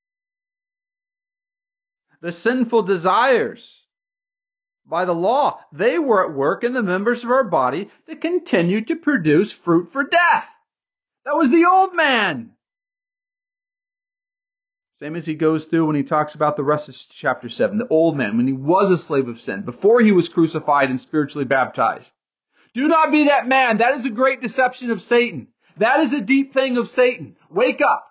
the sinful desires by the law, they were at work in the members of our body to continue to produce fruit for death. That was the old man. Same as he goes through when he talks about the rest of chapter seven, the old man, when he was a slave of sin, before he was crucified and spiritually baptized. Do not be that man. That is a great deception of Satan. That is a deep thing of Satan. Wake up.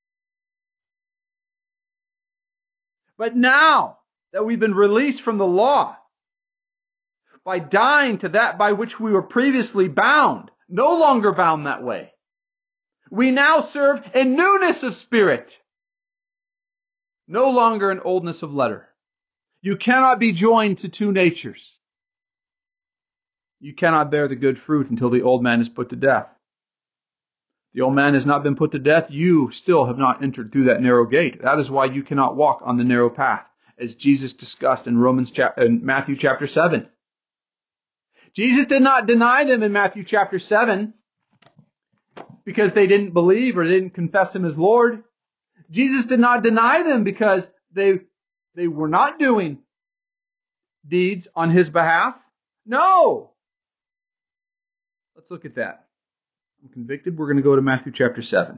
But now that we've been released from the law, by dying to that by which we were previously bound, no longer bound that way, we now serve in newness of spirit, no longer in oldness of letter. You cannot be joined to two natures. You cannot bear the good fruit until the old man is put to death. The old man has not been put to death. You still have not entered through that narrow gate. That is why you cannot walk on the narrow path, as Jesus discussed in Romans cha- in Matthew chapter seven. Jesus did not deny them in Matthew chapter seven because they didn't believe or didn't confess Him as Lord. Jesus did not deny them because they, they were not doing deeds on His behalf. No! Let's look at that. I'm convicted. We're going to go to Matthew chapter seven.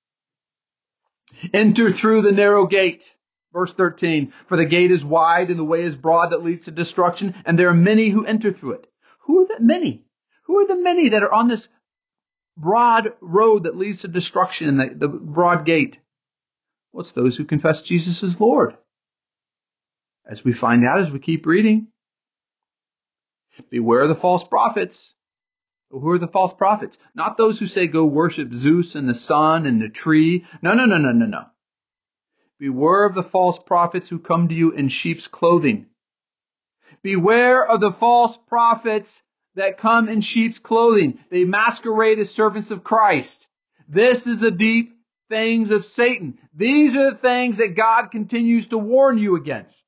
Enter through the narrow gate. Verse thirteen. For the gate is wide and the way is broad that leads to destruction, and there are many who enter through it. Who are the many? Who are the many that are on this broad road that leads to destruction in the, the broad gate? Well, it's those who confess Jesus as Lord. As we find out as we keep reading. Beware of the false prophets. Who are the false prophets? Not those who say go worship Zeus and the sun and the tree. No, no, no, no, no, no. Beware of the false prophets who come to you in sheep's clothing. Beware of the false prophets that come in sheep's clothing. They masquerade as servants of Christ. This is the deep things of Satan. These are the things that God continues to warn you against.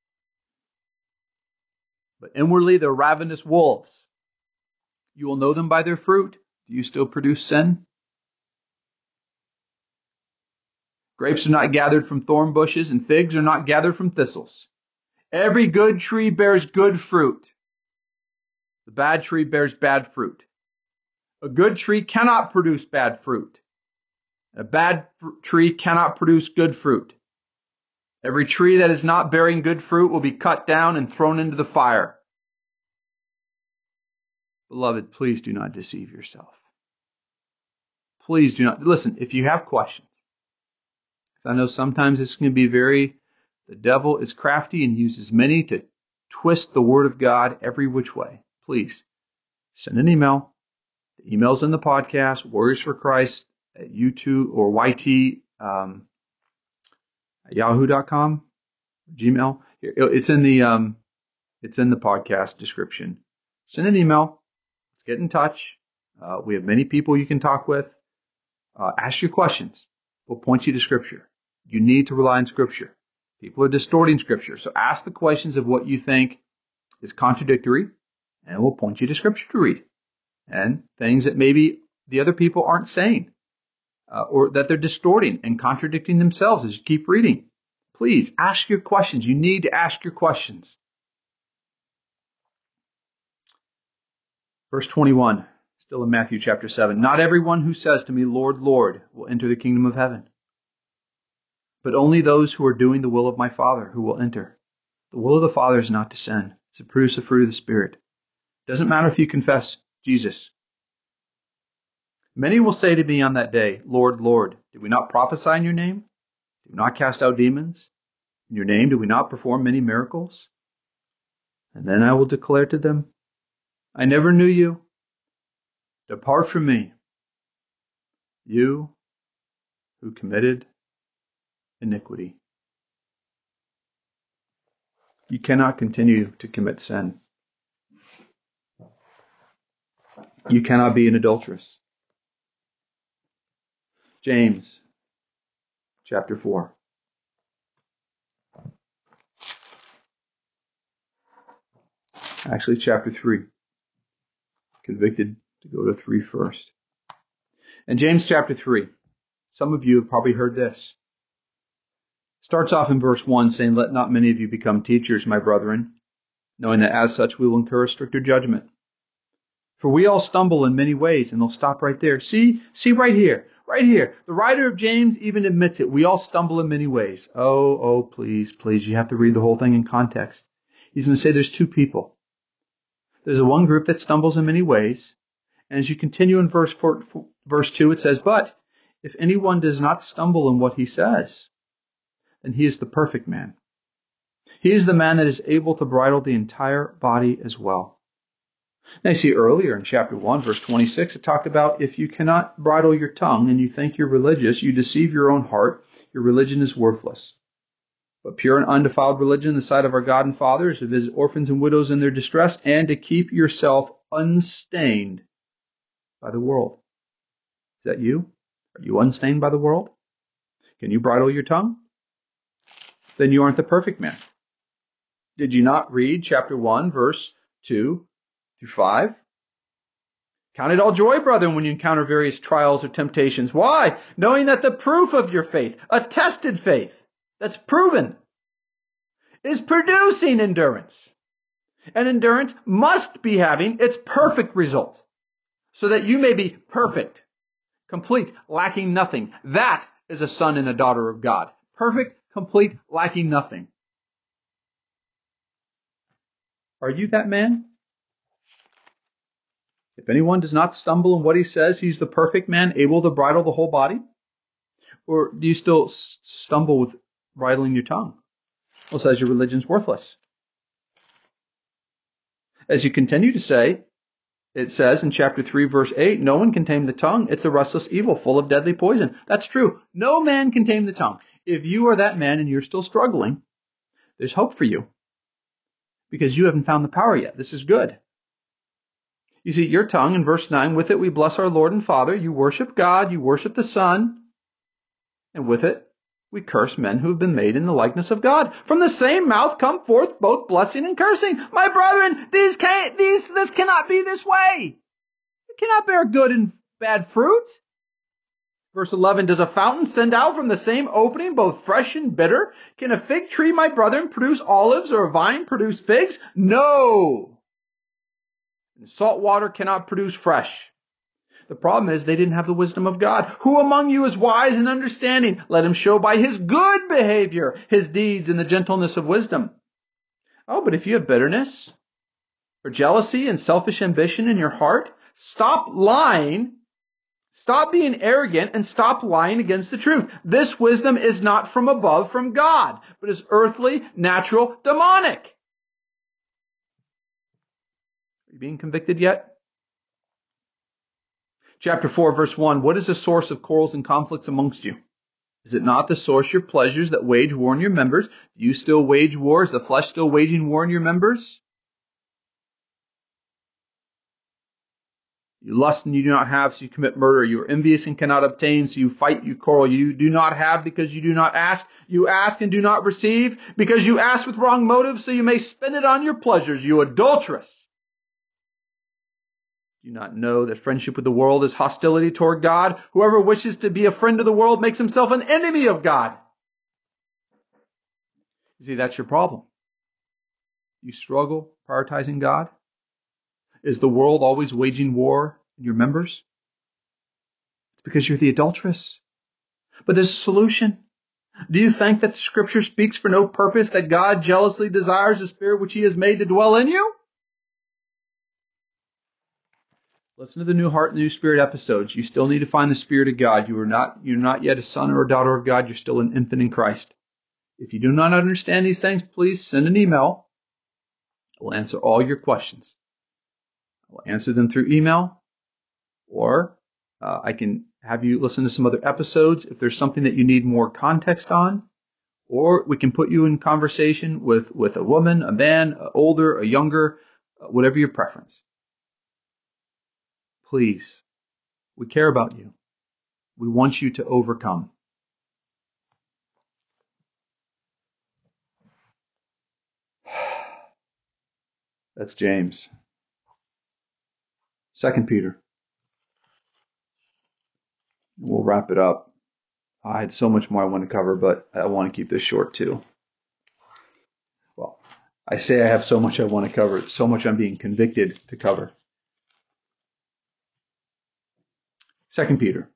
But inwardly they're ravenous wolves. You will know them by their fruit. Do you still produce sin? Grapes are not gathered from thorn bushes, and figs are not gathered from thistles. Every good tree bears good fruit. The bad tree bears bad fruit. A good tree cannot produce bad fruit. A bad fr- tree cannot produce good fruit. Every tree that is not bearing good fruit will be cut down and thrown into the fire. Beloved, please do not deceive yourself. Please do not. Listen, if you have questions, because I know sometimes this can be very, the devil is crafty and uses many to twist the word of God every which way. Please send an email. The email's in the podcast, Warriors for Christ at YouTube or Y T um, at yahoo dot com, Gmail. It's in the um, it's in the podcast description. Send an email. Let's get in touch. Uh, we have many people you can talk with. Uh, ask your questions. We'll point you to Scripture. You need to rely on Scripture. People are distorting Scripture. So ask the questions of what you think is contradictory, and we'll point you to Scripture to read. And things that maybe the other people aren't saying, uh, or that they're distorting and contradicting themselves as you keep reading. Please ask your questions. You need to ask your questions. Verse twenty-one, still in Matthew chapter seven. Not everyone who says to me, Lord, Lord, will enter the kingdom of heaven, but only those who are doing the will of my Father who will enter. The will of the Father is not to sin. It's to produce the fruit of the Spirit. It doesn't matter if you confess Jesus. Many will say to me on that day, Lord, Lord, did we not prophesy in your name? Did we not cast out demons? In your name did we not perform many miracles? And then I will declare to them, I never knew you. Depart from me, You who committed iniquity. You cannot continue to commit sin. You cannot be an adulteress. James chapter four. Actually, chapter three. Convicted to go to three first. In James chapter three, some of you have probably heard this. Starts off in verse one saying, "Let not many of you become teachers, my brethren, knowing that as such we will incur a stricter judgment. For we all stumble in many ways," and they'll stop right there. See, see right here, right here. The writer of James even admits it. We all stumble in many ways. Oh, oh, please, please. You have to read the whole thing in context. He's going to say there's two people. There's a one group that stumbles in many ways. And as you continue in verse four, verse two, it says, "But if anyone does not stumble in what he says, then he is the perfect man. He is the man that is able to bridle the entire body as well." Now you see earlier in chapter one, verse twenty-six, it talked about if you cannot bridle your tongue and you think you're religious, you deceive your own heart, your religion is worthless. But pure and undefiled religion in the sight of our God and Father is to visit orphans and widows in their distress and to keep yourself unstained by the world. Is that you? Are you unstained by the world? Can you bridle your tongue? Then you aren't the perfect man. Did you not read chapter one, verse two through five? "Count it all joy, brethren, when you encounter various trials or temptations." Why? "Knowing that the proof of your faith, a tested faith, that's proven, is producing endurance. And endurance must be having its perfect result, so that you may be perfect, complete, lacking nothing." That is a son and a daughter of God. Perfect, complete, lacking nothing. Are you that man? If anyone does not stumble in what he says, he's the perfect man, able to bridle the whole body? Or do you still stumble with bridling your tongue? Well, it says your religion's worthless. As you continue to say, it says in chapter three, verse eight, "No one can tame the tongue. It's a restless evil, full of deadly poison." That's true. No man can tame the tongue. If you are that man and you're still struggling, there's hope for you, because you haven't found the power yet. This is good. You see, your tongue, in verse nine, "With it we bless our Lord and Father." You worship God, you worship the Son, and with it we curse men who have been made in the likeness of God. From the same mouth come forth both blessing and cursing. My brethren, these can't, these, this cannot be this way. It cannot bear good and bad fruit. Verse eleven, "Does a fountain send out from the same opening both fresh and bitter? Can a fig tree, my brethren, produce olives, or a vine produce figs? No. And salt water cannot produce fresh." The problem is they didn't have the wisdom of God. "Who among you is wise and understanding? Let him show by his good behavior his deeds in the gentleness of wisdom." Oh, but if you have bitterness or jealousy and selfish ambition in your heart, stop lying, stop being arrogant, and stop lying against the truth. This wisdom is not from above, from God, but is earthly, natural, demonic. Are you being convicted yet? Chapter four, verse one, "What is the source of quarrels and conflicts amongst you? Is it not the source your pleasures that wage war in your members? Do you still wage war? Is the flesh still waging war in your members? You lust and you do not have, so you commit murder. You are envious and cannot obtain, so you fight, you quarrel. You do not have because you do not ask. You ask and do not receive because you ask with wrong motives, so you may spend it on your pleasures. You adulteress. Do you not know that friendship with the world is hostility toward God? Whoever wishes to be a friend of the world makes himself an enemy of God." You see, that's your problem. You struggle prioritizing God? Is the world always waging war in your members? It's because you're the adulteress. But there's a solution. Do you think that the Scripture speaks for no purpose, that God jealously desires the Spirit which He has made to dwell in you? Listen to the New Heart and New Spirit episodes. You still need to find the Spirit of God. You are not, you're not yet a son or a daughter of God. You're still an infant in Christ. If you do not understand these things, please send an email. I will answer all your questions. I will answer them through email, or uh, I can have you listen to some other episodes if there's something that you need more context on. Or we can put you in conversation with, with a woman, a man, a older, a younger, whatever your preference. Please, we care about you. We want you to overcome. That's James. Second Peter. We'll wrap it up. I had so much more I want to cover, but I want to keep this short too. Well, I say I have so much I want to cover, so much I'm being convicted to cover. Second Peter.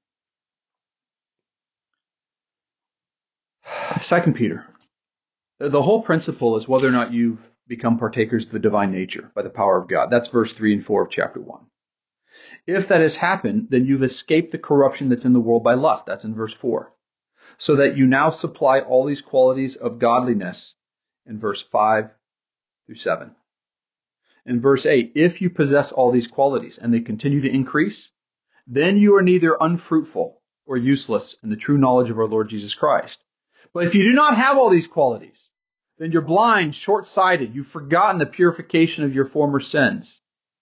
Second Peter. The whole principle is whether or not you've become partakers of the divine nature by the power of God. That's verse three and four of chapter one. If that has happened, then you've escaped the corruption that's in the world by lust. That's in verse four. So that you now supply all these qualities of godliness in verse five through seven. In verse eight, if you possess all these qualities and they continue to increase, then you are neither unfruitful or useless in the true knowledge of our Lord Jesus Christ. But if you do not have all these qualities, then you're blind, short-sighted. You've forgotten the purification of your former sins.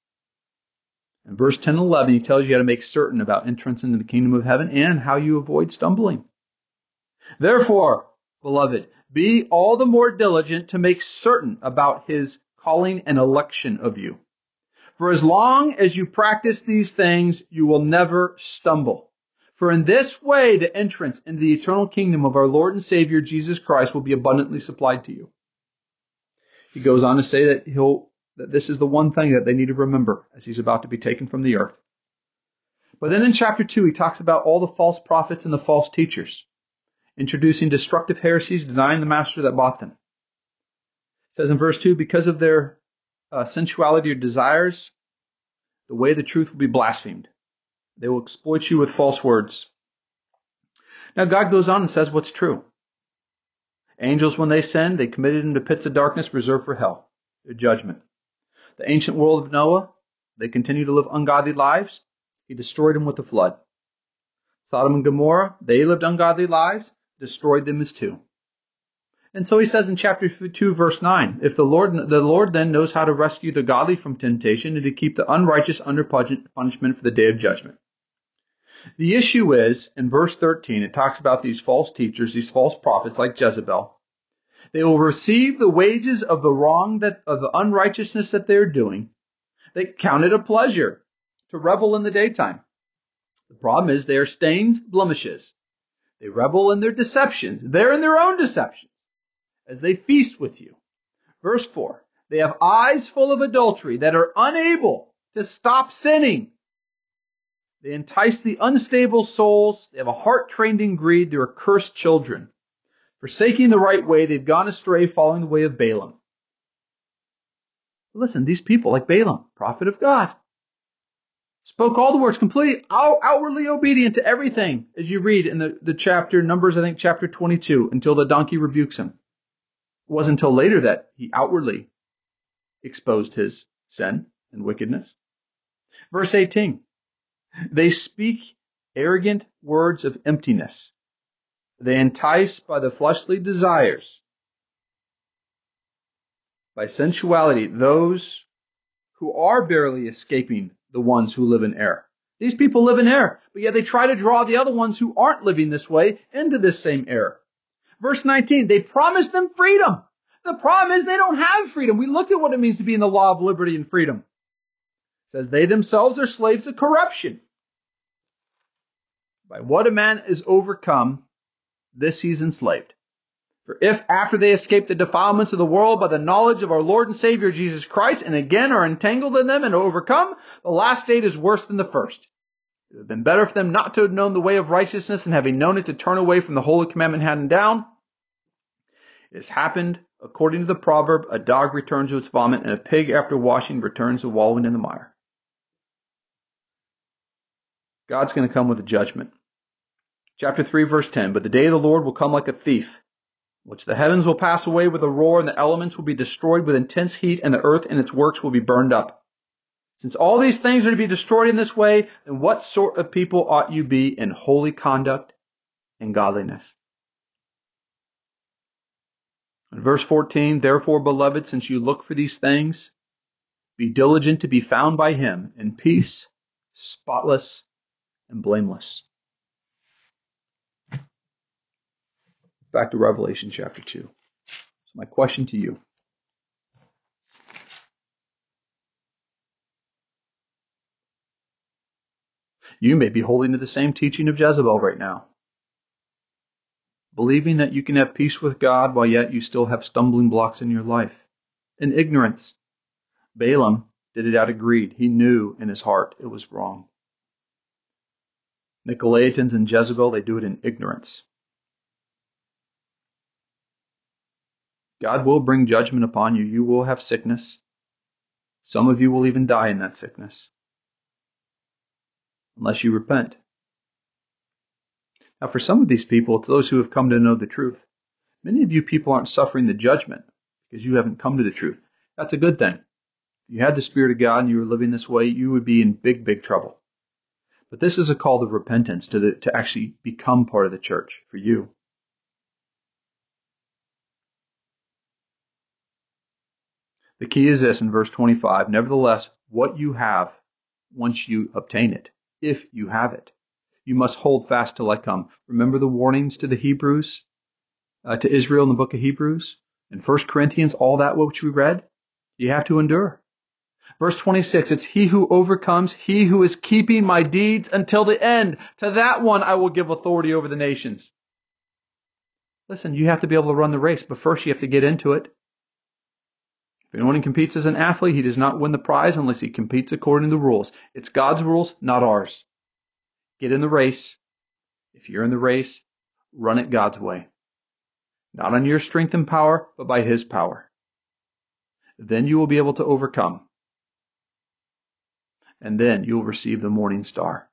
In verse ten and eleven, he tells you how to make certain about entrance into the kingdom of heaven and how you avoid stumbling. Therefore, beloved, be all the more diligent to make certain about his calling and election of you. For as long as you practice these things, you will never stumble. For in this way, the entrance into the eternal kingdom of our Lord and Savior Jesus Christ will be abundantly supplied to you. He goes on to say that he'll that this is the one thing that they need to remember as he's about to be taken from the earth. But then in chapter two, he talks about all the false prophets and the false teachers, introducing destructive heresies, denying the master that bought them. It says in verse two, because of their uh, sensuality or desires, the way of the truth will be blasphemed. They will exploit you with false words. Now God goes on and says what's true. Angels, when they sinned, they committed into pits of darkness reserved for hell, their judgment. The ancient world of Noah, they continue to live ungodly lives. He destroyed them with the flood. Sodom and Gomorrah, they lived ungodly lives, destroyed them as two. And so he says in chapter two, verse nine, if the Lord, the Lord then knows how to rescue the godly from temptation and to keep the unrighteous under punishment for the day of judgment. The issue is, in verse thirteen, it talks about these false teachers, these false prophets like Jezebel. They will receive the wages of the wrong, that of the unrighteousness that they're doing. They count it a pleasure to revel in the daytime. The problem is they are stains, blemishes. They revel in their deceptions. They're in their own deceptions as they feast with you. Verse four, they have eyes full of adultery that are unable to stop sinning. They entice the unstable souls. They have a heart trained in greed. They're accursed children. Forsaking the right way, they've gone astray, following the way of Balaam. Listen, these people, like Balaam, prophet of God, spoke all the words, completely outwardly obedient to everything, as you read in the, the chapter, Numbers, I think, chapter twenty-two, until the donkey rebukes him. It wasn't until later that he outwardly exposed his sin and wickedness. Verse eighteen, they speak arrogant words of emptiness. They entice by the fleshly desires, by sensuality, those who are barely escaping the ones who live in error. These people live in error, but yet they try to draw the other ones who aren't living this way into this same error. Verse nineteen, they promise them freedom. The problem is they don't have freedom. We look at what it means to be in the law of liberty and freedom. It says they themselves are slaves of corruption. By what a man is overcome, this he's enslaved. For if after they escape the defilements of the world by the knowledge of our Lord and Savior Jesus Christ, and again are entangled in them and overcome, the last state is worse than the first. It would have been better for them not to have known the way of righteousness, and having known it, to turn away from the holy commandment handed down. It has happened, according to the proverb, a dog returns to its vomit, and a pig after washing returns to wallowing in the mire. God's going to come with a judgment. Chapter three, verse ten, but the day of the Lord will come like a thief, which the heavens will pass away with a roar, and the elements will be destroyed with intense heat, and the earth and its works will be burned up. Since all these things are to be destroyed in this way, then what sort of people ought you be in holy conduct and godliness? In verse fourteen, therefore, beloved, since you look for these things, be diligent to be found by him in peace, spotless, and blameless. Back to Revelation chapter two. So my question to you. You may be holding to the same teaching of Jezebel right now, believing that you can have peace with God while yet you still have stumbling blocks in your life. In ignorance. Balaam did it out of greed. He knew in his heart it was wrong. Nicolaitans and Jezebel, they do it in ignorance. God will bring judgment upon you. You will have sickness. Some of you will even die in that sickness, unless you repent. Now, for some of these people, it's those who have come to know the truth. Many of you people aren't suffering the judgment because you haven't come to the truth. That's a good thing. If you had the Spirit of God and you were living this way, you would be in big, big trouble. But this is a call of repentance to the, to actually become part of the church for you. The key is this in verse twenty-five. Nevertheless, what you have, once you obtain it, if you have it, you must hold fast till I come. Remember the warnings to the Hebrews, uh, to Israel in the book of Hebrews? In First Corinthians, all that which we read, you have to endure. Verse twenty-six, it's he who overcomes, he who is keeping my deeds until the end. To that one I will give authority over the nations. Listen, you have to be able to run the race, but first you have to get into it. If anyone competes as an athlete, he does not win the prize unless he competes according to the rules. It's God's rules, not ours. Get in the race. If you're in the race, run it God's way. Not on your strength and power, but by his power. Then you will be able to overcome. And then you will receive the morning star.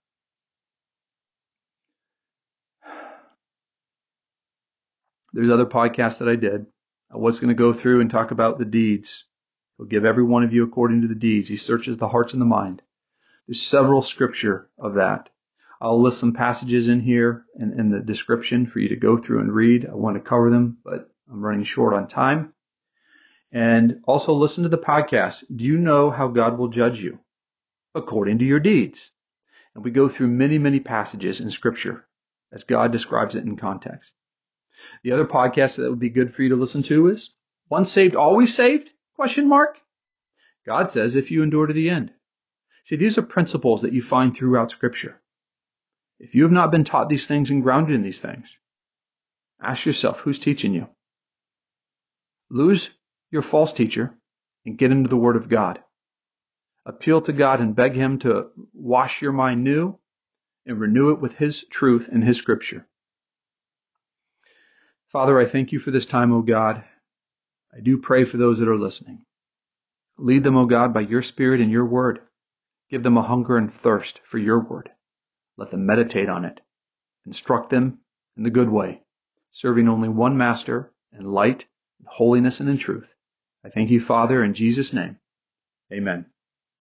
There's other podcasts that I did. I was going to go through and talk about the deeds. He'll give every one of you according to the deeds. He searches the hearts and the mind. There's several scripture of that. I'll list some passages in here in, in the description for you to go through and read. I want to cover them, but I'm running short on time. And also listen to the podcast. Do you know how God will judge you? According to your deeds. And we go through many, many passages in scripture as God describes it in context. The other podcast that would be good for you to listen to is Once Saved, Always Saved? Question mark. God says if you endure to the end. See, these are principles that you find throughout scripture. If you have not been taught these things and grounded in these things, ask yourself, who's teaching you? Lose your false teacher and get into the Word of God. Appeal to God and beg him to wash your mind new and renew it with his truth and his scripture. Father, I thank you for this time, O God. I do pray for those that are listening. Lead them, O God, by your Spirit and your word. Give them a hunger and thirst for your word. Let them meditate on it. Instruct them in the good way, serving only one master in light, in holiness, and in truth. I thank you, Father, in Jesus' name. Amen.